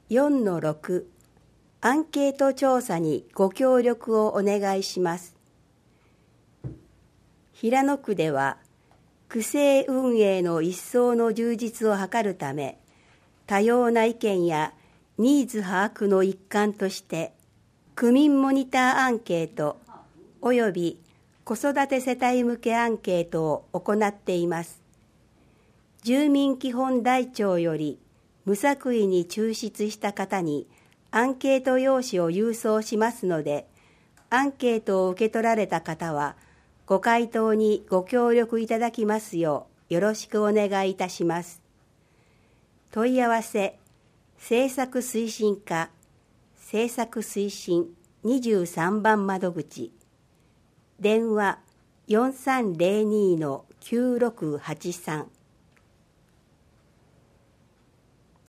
4-6 アンケート調査にご協力をお願いします。平野区では区政運営の一層の充実を図るため、多様な意見やニーズ把握の一環として区民モニターアンケートおよび子育て世帯向けアンケートを行っています。住民基本台帳より無作為に抽出した方にアンケート用紙を郵送しますので、アンケートを受け取られた方はご回答にご協力いただきますようよろしくお願いいたします。問い合わせ政策推進課政策推進23番窓口、電話 4302-9683